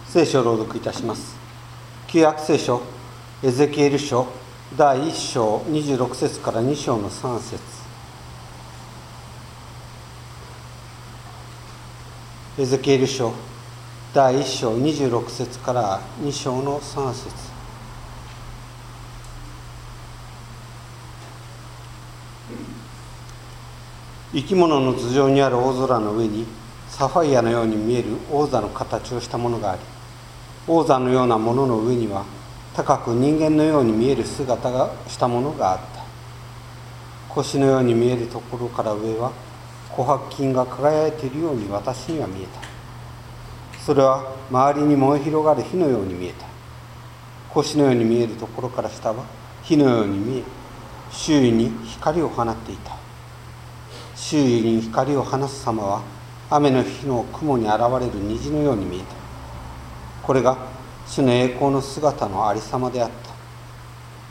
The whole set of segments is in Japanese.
聖書を朗読いたします。旧約聖書エゼキエル書第1章26節から2章の3節。エゼキエル書第1章26節から2章の3節。生き物の頭上にある大空の上にサファイアのように見える王座の形をしたものがあり、王座のようなものの上には高く人間のように見える姿がしたものがあった。腰のように見えるところから上は琥珀金が輝いているように私には見えた。それは周りに燃え広がる火のように見えた。腰のように見えるところから下は火のように見え、周囲に光を放っていた。周囲に光を放す様は雨の日の雲に現れる虹のように見えた。これが主の栄光の姿のありさまであった。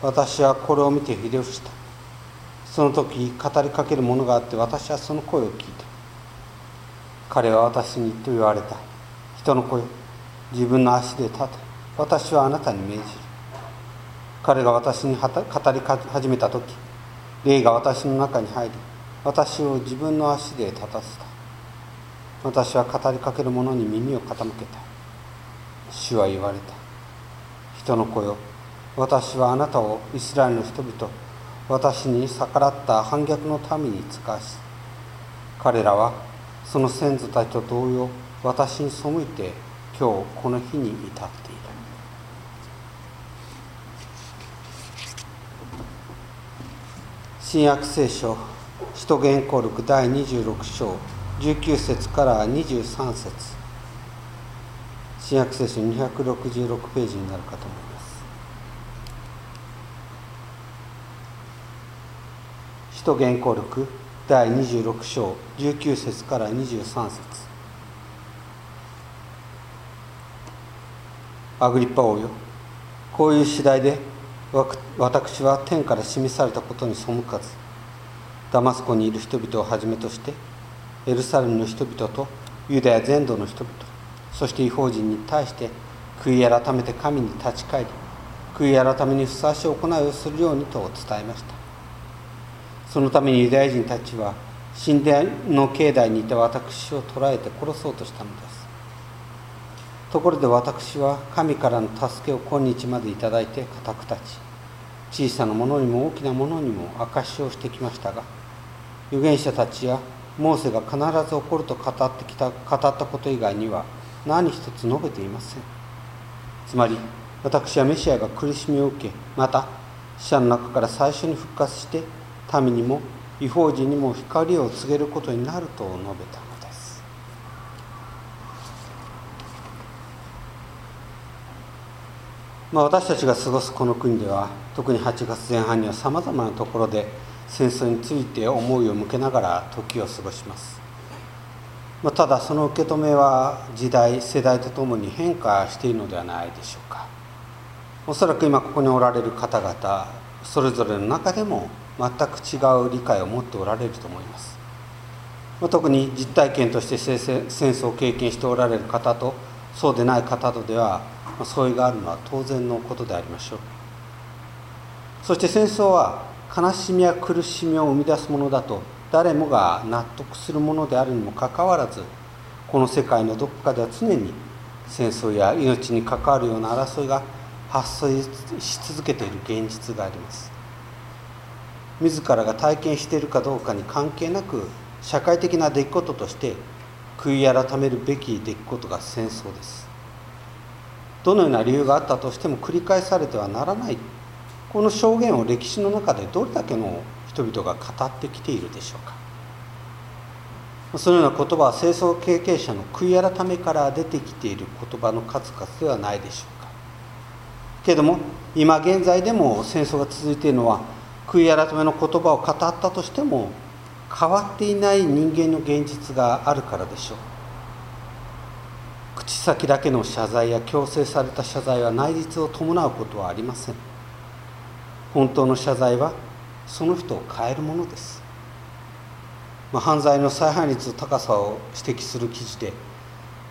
私はこれを見てひれ伏した。その時語りかけるものがあって、私はその声を聞いた。彼は私にと言われた。人の子よ、自分の足で立て。私はあなたに命じる。彼が私に語り始めた時、霊が私の中に入り、私を自分の足で立たせた。私は語りかける者に耳を傾けた。主は言われた。人の子よ、私はあなたをイスラエルの人々、私に逆らった反逆の民に使わし、彼らはその先祖たちと同様、私に背いて今日この日に至っている。新約聖書使徒言行録第26章19節から23節。新約聖書266ページになるかと思います。使徒言行録第26章19節から23節。アグリッパ王よ、こういう次第で私は天から示されたことに背かず、ダマスコにいる人々をはじめとしてエルサレムの人々とユダヤ全土の人々、そして異邦人に対して悔い改めて神に立ち返り、悔い改めにふさわしい行いをするようにと伝えました。そのためにユダヤ人たちは神殿の境内にいた私を捕らえて殺そうとしたのです。ところで私は神からの助けを今日までいただいて固く立ち、小さなものにも大きなものにも証しをしてきましたが、預言者たちやモーセが必ず起こると語ったこと以外には何一つ述べていません。つまり私はメシアが苦しみを受け、また死者の中から最初に復活して民にも異邦人にも光を告げることになると述べたのです。私たちが過ごすこの国では、特に8月前半にはさまざまなところで戦争について思いを向けながら時を過ごします。ただその受け止めは時代世代とともに変化しているのではないでしょうか。おそらく今ここにおられる方々それぞれの中でも全く違う理解を持っておられると思います。特に実体験として戦争を経験しておられる方とそうでない方とでは相違があるのは当然のことでありましょう。そして戦争は悲しみや苦しみを生み出すものだと誰もが納得するものであるにもかかわらず、この世界のどこかでは常に戦争や命に関わるような争いが発生し続けている現実があります。自らが体験しているかどうかに関係なく、社会的な出来事として悔い改めるべき出来事が戦争です。どのような理由があったとしても繰り返されてはならない、この証言を歴史の中でどれだけの人々が語ってきているでしょうか。そのような言葉は戦争経験者の悔い改めから出てきている言葉の数々ではないでしょうか。けれども今現在でも戦争が続いているのは、悔い改めの言葉を語ったとしても変わっていない人間の現実があるからでしょう。口先だけの謝罪や強制された謝罪は内実を伴うことはありません。本当の謝罪はその人を変えるものです。犯罪の再犯率の高さを指摘する記事で、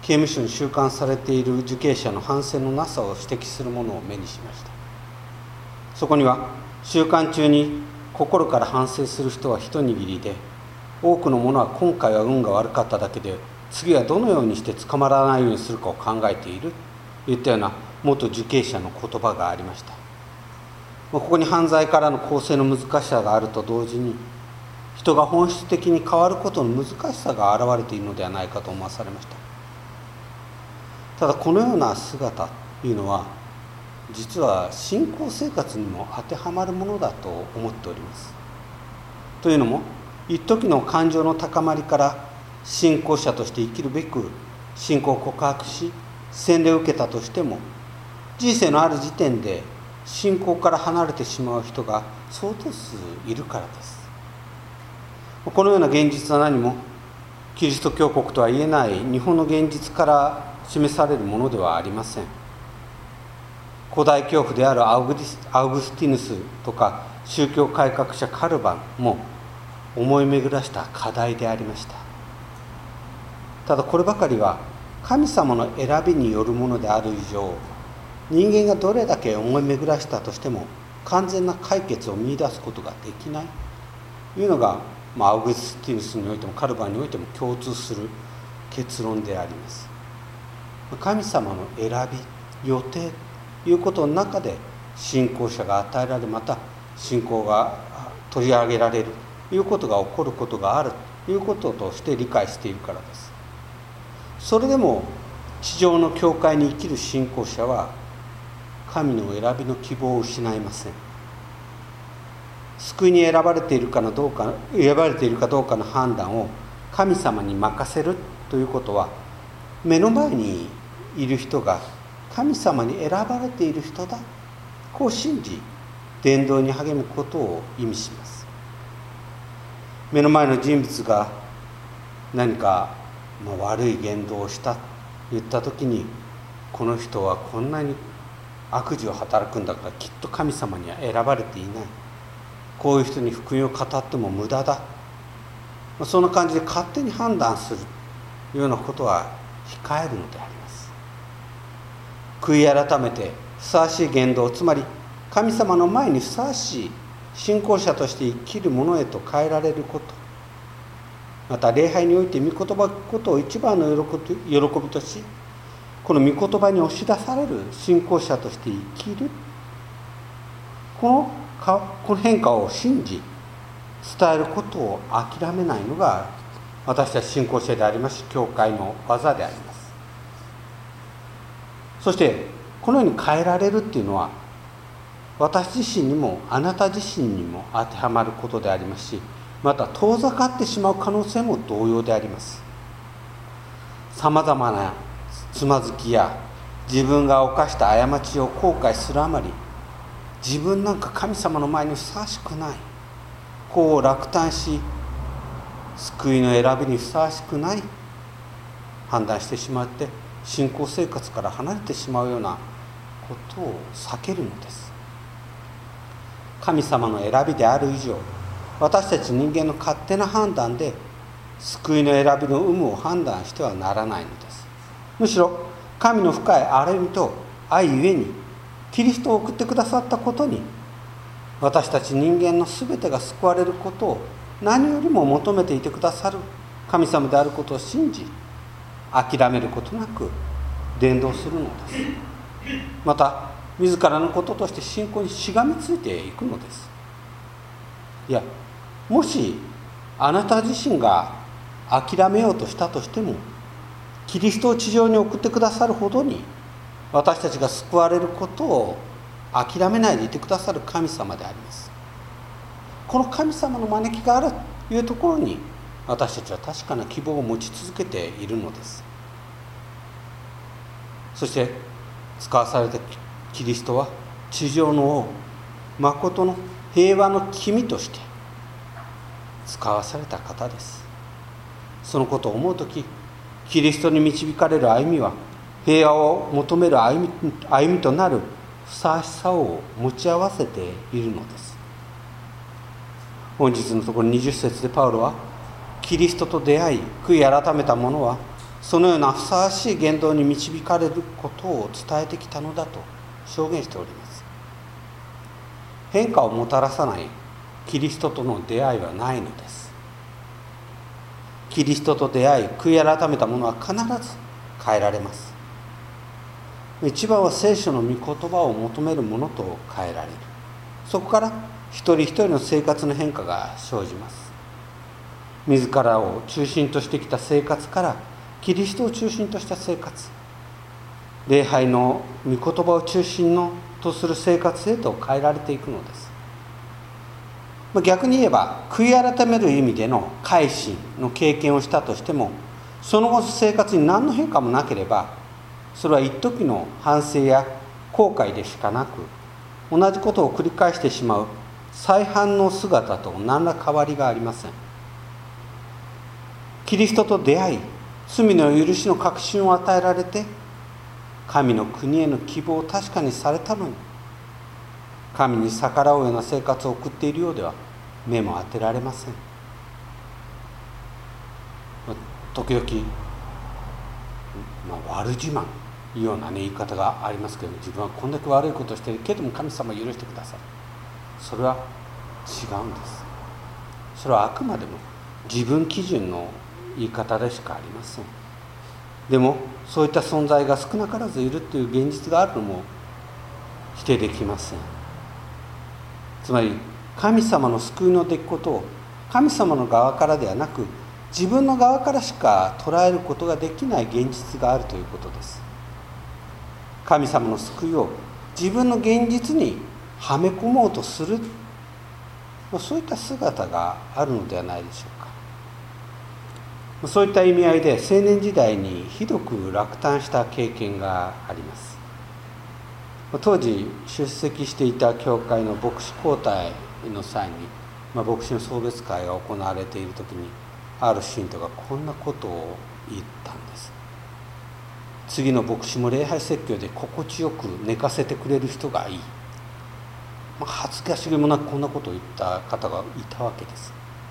刑務所に収監されている受刑者の反省のなさを指摘するものを目にしました。そこには、収監中に心から反省する人は一握りで、多くの者は今回は運が悪かっただけで、次はどのようにして捕まらないようにするかを考えているといったような元受刑者の言葉がありました。ここに犯罪からの更生の難しさがあると同時に、人が本質的に変わることの難しさが現れているのではないかと思わされました。ただこのような姿というのは、実は信仰生活にも当てはまるものだと思っております。というのも、一時の感情の高まりから信仰者として生きるべく信仰を告白し、洗礼を受けたとしても、人生のある時点で信仰から離れてしまう人が相当数いるからです。このような現実は何もキリスト教国とは言えない日本の現実から示されるものではありません。古代教父であるアウグスティヌスとか宗教改革者カルバンも思い巡らした課題でありました。ただこればかりは神様の選びによるものである以上、人間がどれだけ思い巡らしたとしても完全な解決を見出すことができないというのが、アウグスティヌスにおいてもカルバンにおいても共通する結論であります。神様の選び、予定ということの中で信仰者が与えられ、また信仰が取り上げられるということが起こることがあるということとして理解しているからです。それでも地上の教会に生きる信仰者は神の選びの希望を失いません。救いに選ばれているかどうかの判断を神様に任せるということは、目の前にいる人が神様に選ばれている人だ、こう信じ伝道に励むことを意味します。目の前の人物が何か悪い言動をしたと言ったときに、この人はこんなに悪事を働くんだからきっと神様には選ばれていない、こういう人に福音を語っても無駄だ、そんな感じで勝手に判断するようなことは控えるのであります。悔い改めてふさわしい言動、つまり神様の前にふさわしい信仰者として生きるものへと変えられること、また礼拝において御言葉を聞くことを一番の喜びとし、この御言葉に押し出される信仰者として生きる、この変化を信じ伝えることを諦めないのが私たち信仰者でありますし、教会の技であります。そしてこのように変えられるっていうのは、私自身にもあなた自身にも当てはまることでありますし、また遠ざかってしまう可能性も同様であります。さまざまなつまずきや自分が犯した過ちを後悔するあまり、自分なんか神様の前にふさわしくない、こう落胆し、救いの選びにふさわしくない判断してしまって、信仰生活から離れてしまうようなことを避けるのです。神様の選びである以上、私たち人間の勝手な判断で救いの選びの有無を判断してはならないのです。むしろ神の深い憐れみと愛ゆえにキリストを送ってくださったことに、私たち人間のすべてが救われることを何よりも求めていてくださる神様であることを信じ、諦めることなく伝道するのです。また自らのこととして信仰にしがみついていくのです。いや、もしあなた自身が諦めようとしたとしても、キリストを地上に送ってくださるほどに私たちが救われることを諦めないでいてくださる神様であります。この神様の招きがあるというところに、私たちは確かな希望を持ち続けているのです。そして使わされたキリストは地上の王、まことの平和の君として使わされた方です。そのことを思うとき、キリストに導かれる歩みは平和を求める歩みとなるふさわしさを持ち合わせているのです。本日のところ20節でパウロは、キリストと出会い悔い改めた者はそのようなふさわしい言動に導かれることを伝えてきたのだと証言しております。変化をもたらさないキリストとの出会いはないのです。キリストと出会い、悔い改めた者は必ず変えられます。一番は聖書の御言葉を求める者と変えられる。そこから一人一人の生活の変化が生じます。自らを中心としてきた生活からキリストを中心とした生活、礼拝の御言葉を中心とする生活へと変えられていくのです。逆に言えば、悔い改める意味での改心の経験をしたとしても、その後生活に何の変化もなければ、それは一時の反省や後悔でしかなく、同じことを繰り返してしまう再犯の姿と何ら変わりがありません。キリストと出会い、罪の許しの確信を与えられて、神の国への希望を確かにされたのに、神に逆らうような生活を送っているようでは目も当てられません。時々、悪自慢いうような、言い方がありますけど、自分はこんだけ悪いことをしているけれども神様許してください。それは違うんです。それはあくまでも自分基準の言い方でしかありません。でもそういった存在が少なからずいるという現実があるのも否定できません。つまり神様の救いの出来事を神様の側からではなく、自分の側からしか捉えることができない現実があるということです。神様の救いを自分の現実にはめ込もうとする、そういった姿があるのではないでしょうか。そういった意味合いで青年時代にひどく落胆した経験があります。当時出席していた教会の牧師交代の際に、牧師の送別会が行われている時に、ある信徒がこんなことを言ったんです。次の牧師も礼拝説教で心地よく寝かせてくれる人がいい。恥ずかしげもなくこんなことを言った方がいたわけです。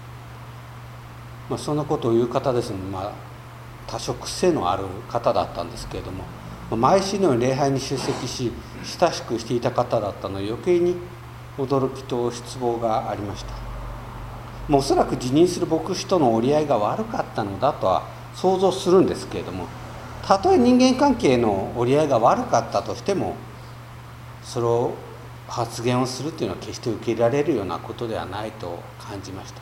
そんなことを言う方ですので、多少癖のある方だったんですけれども、毎週のように礼拝に出席し親しくしていた方だったので、余計に驚きと失望がありました。おそらく辞任する牧師との折り合いが悪かったのだとは想像するんですけれども、たとえ人間関係の折り合いが悪かったとしても、それを発言をするというのは決して受け入れられるようなことではないと感じました。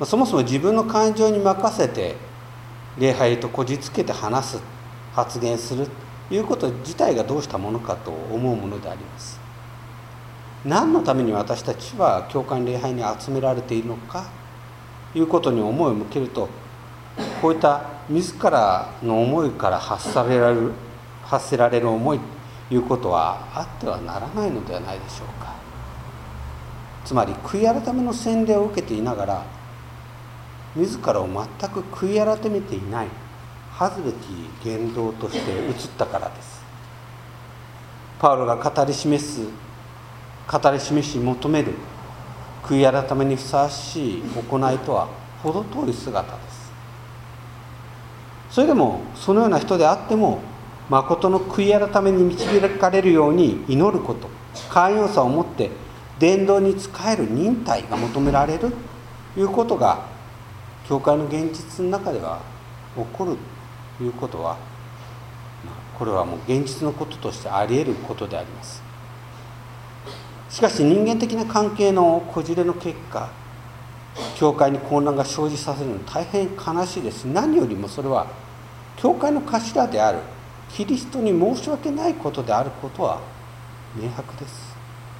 そもそも自分の感情に任せて礼拝とこじつけて話す、発言するということ自体がどうしたものかと思うものであります。何のために私たちは教会の礼拝に集められているのかということに思いを向けると、こういった自らの思いから発せられる思いということはあってはならないのではないでしょうか。つまり悔い改めの洗礼を受けていながら、自らを全く悔い改めていない恥ずべき言動として映ったからです。パウロが語り示し求める悔い改めにふさわしい行いとは程遠い姿です。それでもそのような人であっても、誠の悔い改めに導かれるように祈ること、寛容さを持って伝道に仕える忍耐が求められるということが教会の現実の中では起こるということは、これはもう現実のこととしてあり得ることであります。しかし人間的な関係のこじれの結果、教会に混乱が生じさせるのは大変悲しいです。何よりもそれは教会の頭であるキリストに申し訳ないことであることは明白です。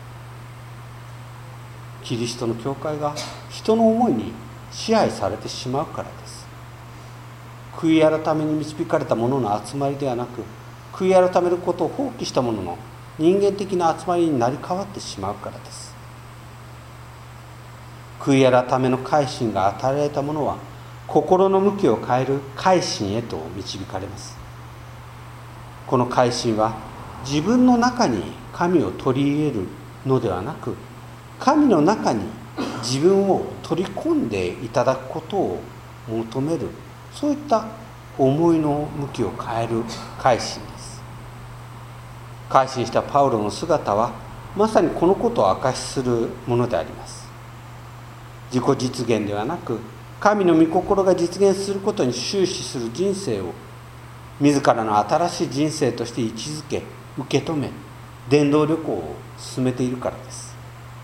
キリストの教会が人の思いに支配されてしまうからです。悔い改めに導かれた者の集まりではなく、悔い改めることを放棄した者の人間的な集まりになり変わってしまうからです。悔い改めの改心が与えられた者は、心の向きを変える改心へと導かれます。この改心は自分の中に神を取り入れるのではなく、神の中に自分を取り込んでいただくことを求める、そういった思いの向きを変える改心です。改心したパウロの姿はまさにこのことを証しするものであります。自己実現ではなく、神の御心が実現することに終始する人生を自らの新しい人生として位置づけ、受け止め、伝道旅行を進めているからです。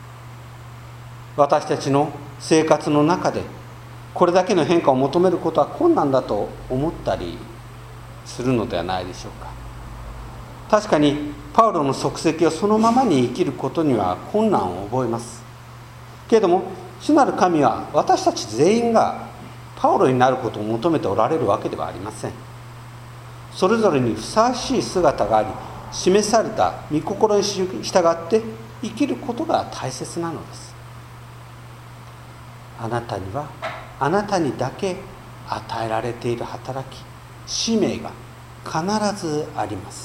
私たちの生活の中でこれだけの変化を求めることは困難だと思ったりするのではないでしょうか。確かにパウロの足跡をそのままに生きることには困難を覚えます。けれども主なる神は私たち全員がパウロになることを求めておられるわけではありません。それぞれにふさわしい姿があり、示された御心に従って生きることが大切なのです。あなたにはあなたにだけ与えられている働き、使命が必ずあります。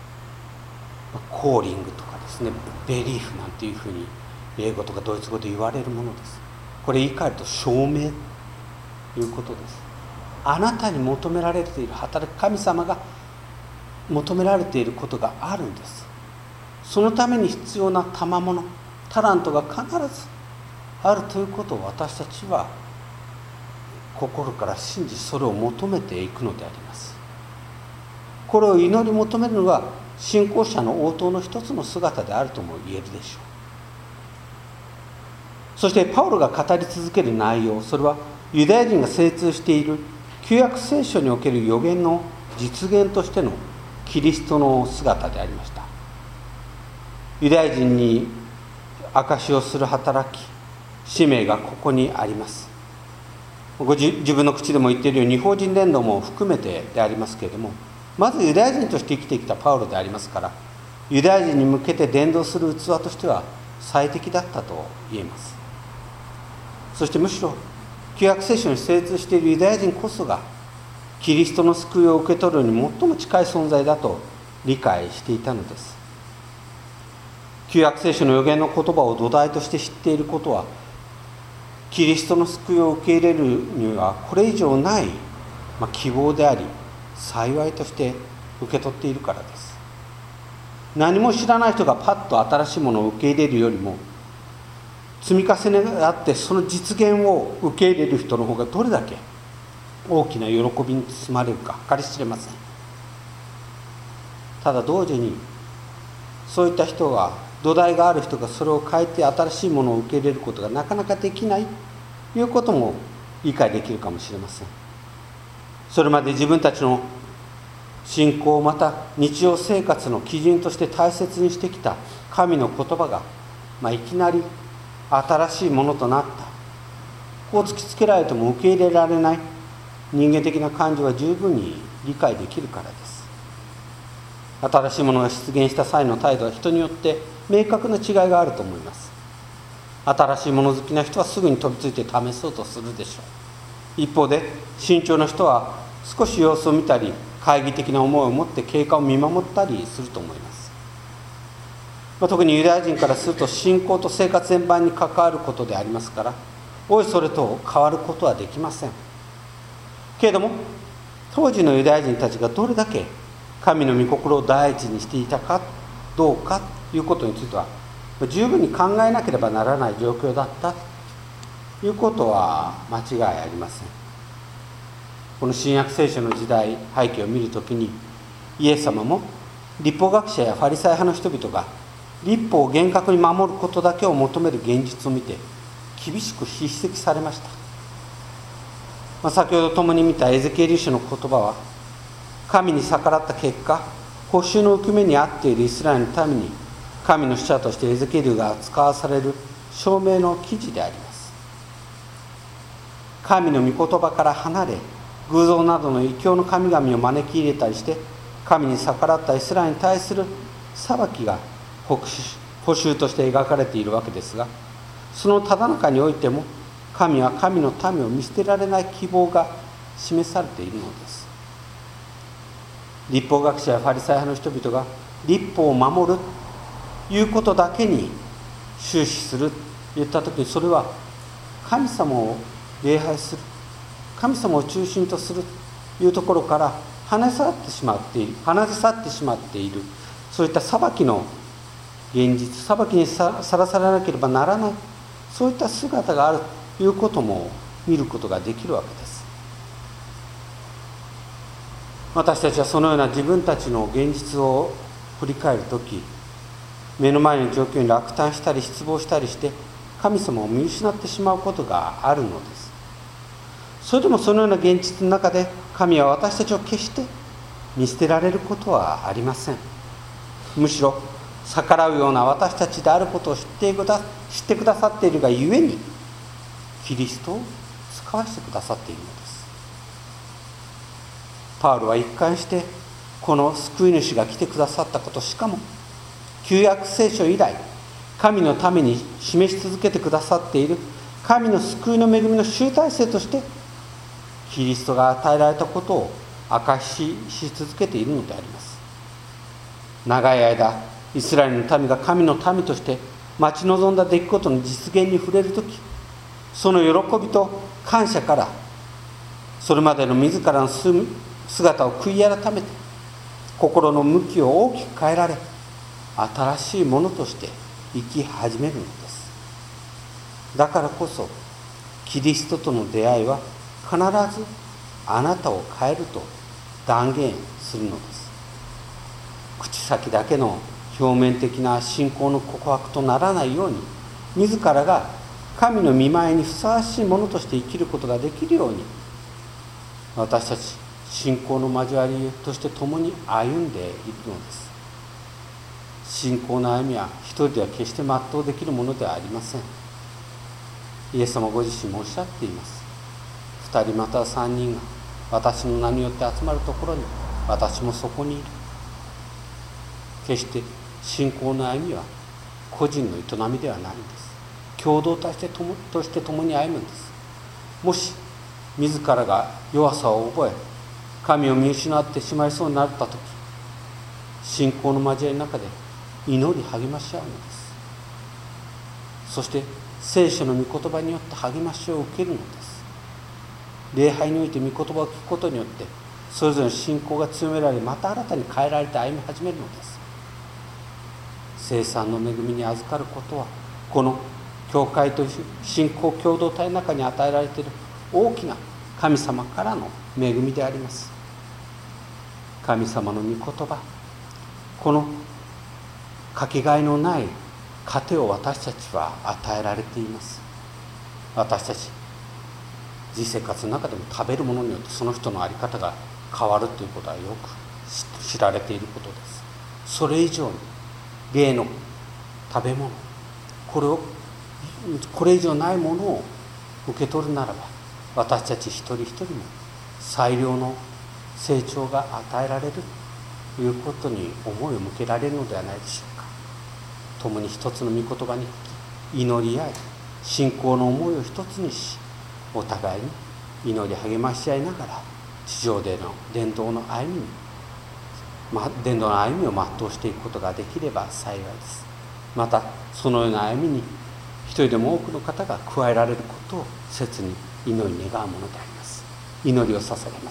コーリングとかですね、ベリーフなんていうふうに英語とかドイツ語で言われるものです。これ言い換えると証明ということです。あなたに求められている働き、神様が求められていることがあるんです。そのために必要な賜物、タラントが必ずあるということを私たちは心から信じ、それを求めていくのであります。これを祈り求めるのが信仰者の応答の一つの姿であるとも言えるでしょう。そしてパウロが語り続ける内容、それはユダヤ人が精通している旧約聖書における預言の実現としてのキリストの姿でありました。ユダヤ人に証しをする働き、使命がここにあります。自分の口でも言っているように、違法人伝道も含めてでありますけれども、まずユダヤ人として生きてきたパウロでありますから、ユダヤ人に向けて伝道する器としては最適だったと言えます。そしてむしろ旧約聖書に精通しているユダヤ人こそがキリストの救いを受け取るに最も近い存在だと理解していたのです。旧約聖書の預言の言葉を土台として知っていることは、キリストの救いを受け入れるにはこれ以上ない、希望であり幸いとして受け取っているからです。何も知らない人がパッと新しいものを受け入れるよりも、積み重ねがあってその実現を受け入れる人の方がどれだけ大きな喜びに包まれるか計り知れません。ただ同時にそういった人が、土台がある人がそれを変えて新しいものを受け入れることがなかなかできないということも理解できるかもしれません。それまで自分たちの信仰、また日常生活の基準として大切にしてきた神の言葉が、いきなり新しいものとなった、こう突きつけられても受け入れられない人間的な感情は十分に理解できるからです。新しいものが出現した際の態度は人によって明確な違いがあると思います。新しいもの好きな人はすぐに飛びついて試そうとするでしょう。一方で慎重な人は少し様子を見たり、懐疑的な思いを持って経過を見守ったりすると思います。特にユダヤ人からすると信仰と生活全般に関わることでありますから、おいそれと変わることはできません。けれども当時のユダヤ人たちがどれだけ神の御心を第一にしていたかどうかということについては十分に考えなければならない状況だったということは間違いありません。この新約聖書の時代背景を見るときに、イエス様も律法学者やファリサイ派の人々が律法を厳格に守ることだけを求める現実を見て厳しく叱責されました。先ほど共に見たエゼキエル書の言葉は、神に逆らった結果、報酬の受け目に遭っているイスラエルのために神の使者としてエゼキエルが使わされる証明の記事であります。神の御言葉から離れ、偶像などの異教の神々を招き入れたりして神に逆らったイスラエルに対する裁きが報酬として描かれているわけですが、そのただ中においても神は神の民を見捨てられない希望が示されているのです。律法学者やファリサイ派の人々が律法を守るということだけに終始すると言ったときに、それは神様を礼拝する、神様を中心とするいうところから離れ去ってしまっている、そういった裁きの現実、裁きにさらされなければならない、そういった姿があるということも見ることができるわけです。私たちはそのような自分たちの現実を振り返るとき、目の前の状況に落胆したり失望したりして神様を見失ってしまうことがあるのです。それでもそのような現実の中で神は私たちを決して見捨てられることはありません。むしろ逆らうような私たちであることを知ってくださっているがゆえに、キリストを使わせてくださっているのです。パウロは一貫してこの救い主が来てくださったこと、しかも旧約聖書以来神のために示し続けてくださっている神の救いの恵みの集大成としてキリストが与えられたことを証し続けているのであります。長い間イスラエルの民が神の民として待ち望んだ出来事の実現に触れるとき、その喜びと感謝からそれまでの自らの姿を悔い改めて心の向きを大きく変えられ、新しいものとして生き始めるのです。だからこそキリストとの出会いは必ずあなたを変えると断言するのです。口先だけの表面的な信仰の告白とならないように、自らが神の御前にふさわしいものとして生きることができるように、私たち信仰の交わりとして共に歩んでいるのです。信仰の歩みは一人では決して全うできるものではありません。イエス様ご自身もおっしゃっています。2人または3人が私の名によって集まるところに私もそこにいる。決して信仰の歩みは個人の営みではないんです。共同として共に歩むんです。もし自らが弱さを覚え神を見失ってしまいそうになったとき、信仰の交わりの中で祈り励まし合うのです。そして聖書の御言葉によって励ましを受けるのです。礼拝において御言葉を聞くことによってそれぞれの信仰が強められ、また新たに変えられて歩み始めるのです。聖餐の恵みに預かることは、この教会と信仰共同体の中に与えられている大きな神様からの恵みであります。神様の御言葉、このかけがえのない糧を私たちは与えられています。私たち実生活の中でも食べるものによってその人の在り方が変わるということはよく知られていることです。それ以上に霊の食べ物、これ以上ないものを受け取るならば、私たち一人一人も最良の成長が与えられるということに思いを向けられるのではないでしょうか。共に一つの御言葉に祈り合い、信仰の思いを一つにし、お互いに祈り励まし合いながら地上での伝道の歩みを全うしていくことができれば幸いです。またそのような歩みに一人でも多くの方が加えられることを切に祈り願うものであります。祈りを捧げます。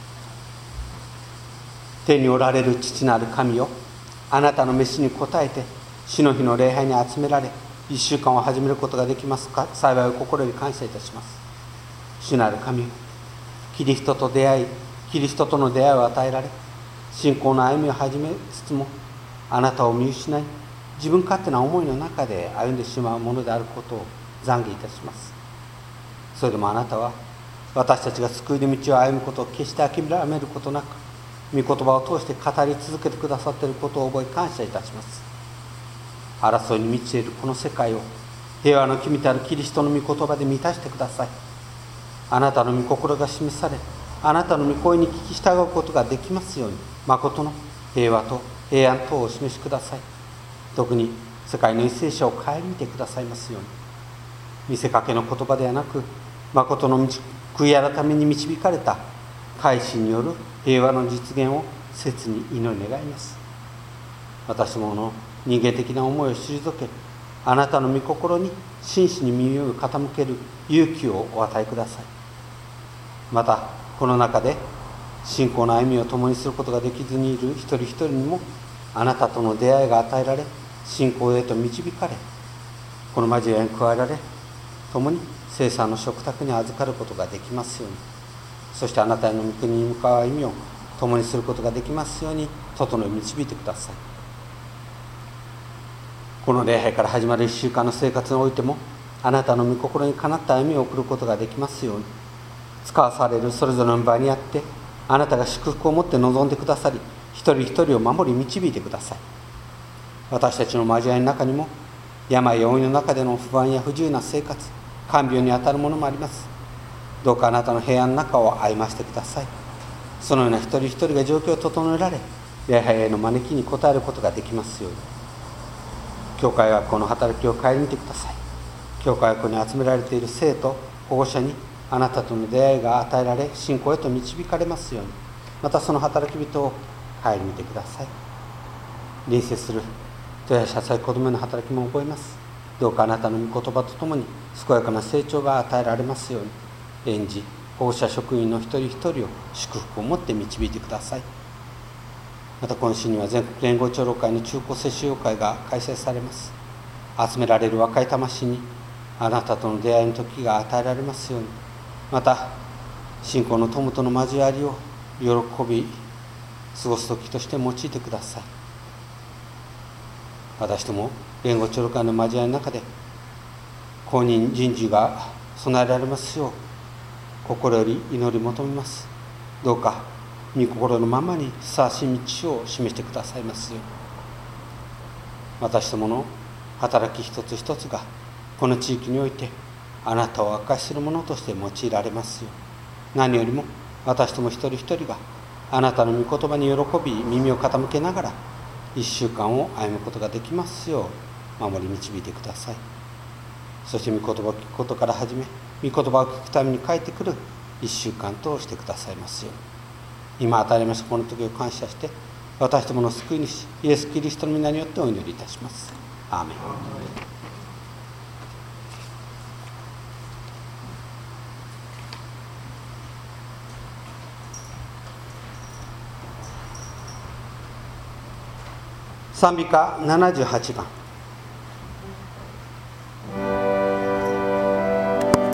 天におられる父なる神よ、あなたの召しに応えて主の日の礼拝に集められ、1週間を始めることができますか。幸いを心より感謝いたします。主なる神よ、キリストとの出会いを与えられ、信仰の歩みを始めつつもあなたを見失い、自分勝手な思いの中で歩んでしまうものであることを懺悔いたします。それでもあなたは私たちが救いの道を歩むことを決して諦めることなく、御言葉を通して語り続けてくださっていることを覚え感謝いたします。争いに満ちているこの世界を平和の君たるキリストの御言葉で満たしてください。あなたの御心が示され、あなたの御声に聞き従うことができますように、誠の平和と平安とをお示しください。特に世界の為政者を顧みてくださいますように。見せかけの言葉ではなく、誠の悔い改めに導かれた改心による平和の実現を切に祈り願います。私もの人間的な思いを退け、あなたの御心に真摯に耳を傾ける勇気をお与えください。またこの中で信仰の歩みを共にすることができずにいる一人一人にもあなたとの出会いが与えられ、信仰へと導かれ、この交わりに加えられ、共に聖餐の食卓に預かることができますように、そしてあなたへの御国に向かう歩みを共にすることができますように整い導いてください。この礼拝から始まる1週間の生活においても、あなたの御心にかなった歩みを送ることができますように、使わされるそれぞれの場にあってあなたが祝福を持って臨んでくださり、一人一人を守り導いてください。私たちの交わりの中にも病や老いの中での不安や不自由な生活、看病にあたるものもあります。どうかあなたの平安の中を歩ませてください。そのような一人一人が状況を整えられ、礼拝への招きに応えることができますように、教会学校の働きを顧みてください。教会学校に集められている生徒、保護者にあなたとの出会いが与えられ、信仰へと導かれますように、またその働き人を顧みてください。隣接する人や社会子どもの働きも覚えます。どうかあなたの御言葉とともに健やかな成長が与えられますように、園児、保護者、職員の一人一人を祝福を持って導いてください。また今週には全国連合長老会の中高生集会会が開催されます。集められる若い魂にあなたとの出会いの時が与えられますように、また信仰の友との交わりを喜び過ごす時として用いてください。私ども連合長老会の交わりの中で公認人事が備えられますよう心より祈り求めます。どうか御心のままにふさわしい道を示してくださいますように、私どもの働き一つ一つがこの地域においてあなたを証しするものとして用いられますよう、何よりも私ども一人一人があなたの御言葉に喜び耳を傾けながら1週間を歩むことができますよう守り導いてください。そして御言葉を聞くことから始め、御言葉を聞くために帰ってくる1週間としてくださいますように、今与えられましたこの時を感謝して、私どもの救い主イエス・キリストの皆によってお祈りいたします。アーメン。賛美歌78番。